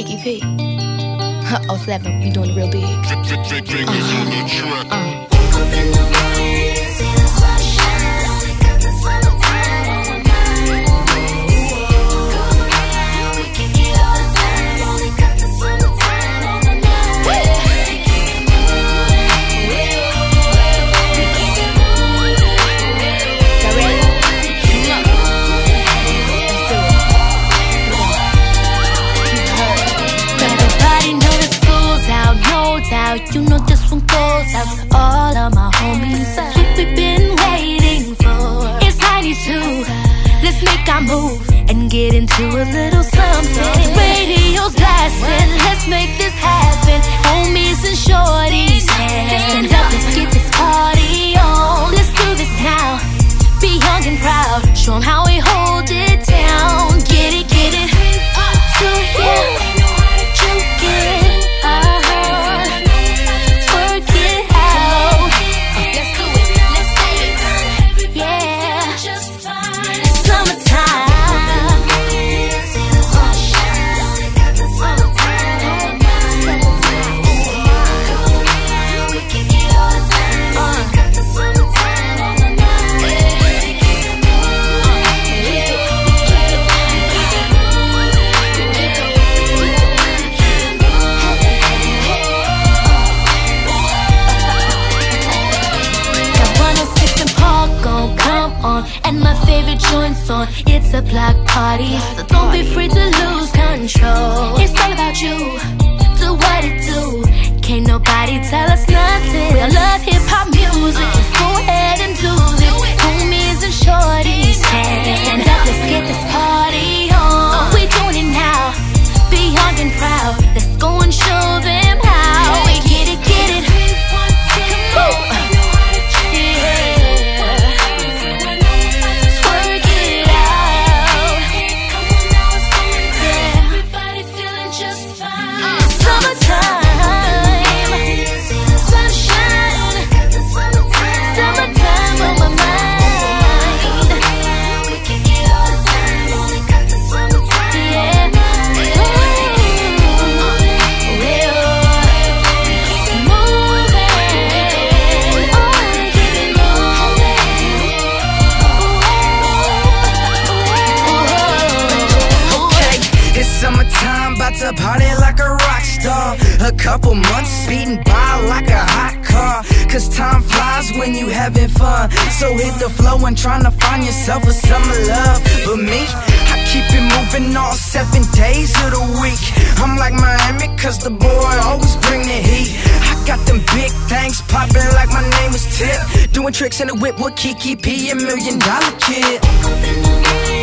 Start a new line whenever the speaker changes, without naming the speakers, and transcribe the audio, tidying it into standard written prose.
Kiki P. 07, we doing it real big.
You know this one goes out to all of my homies. That's what we've been waiting for. It's 92. Let's make our move and get into a little something. Radio's blasting. Let's make this happen. Homies and shorties, stand up, let's get this party on. Let's do this now. Be young and proud. Show 'em how we hold it down. Get it, get it. So yeah. And my favorite joint's on. It's a block party, so don't be free to lose control. It's all about you, do what it do. Can't nobody tell us nothing. I love hip-hop music, let's go ahead and do this. Homies and shorties, stand up, let's get this party on. We doing it now, be young and proud. Let's go and show them how. We get it, get it.
To party like a rock star. A couple months speeding by like a hot car. Cause time flies when you having fun. So hit the flow and tryna find yourself a summer love. But me, I keep it moving all 7 days of the week. I'm like Miami cause the boy always bring the heat. I got them big things popping like my name is Tip. Doing tricks in the whip with Kiki P, $1 million kid.